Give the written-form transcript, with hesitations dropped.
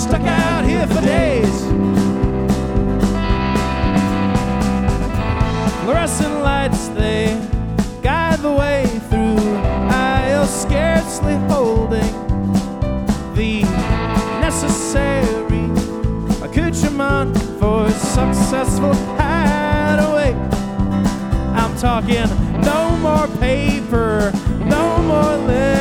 stuck out here for days. Fluorescent lights, they guide the way through aisles, scarcely holding the necessary accoutrement for a successful hideaway. I'm talking no more paper, no more lead.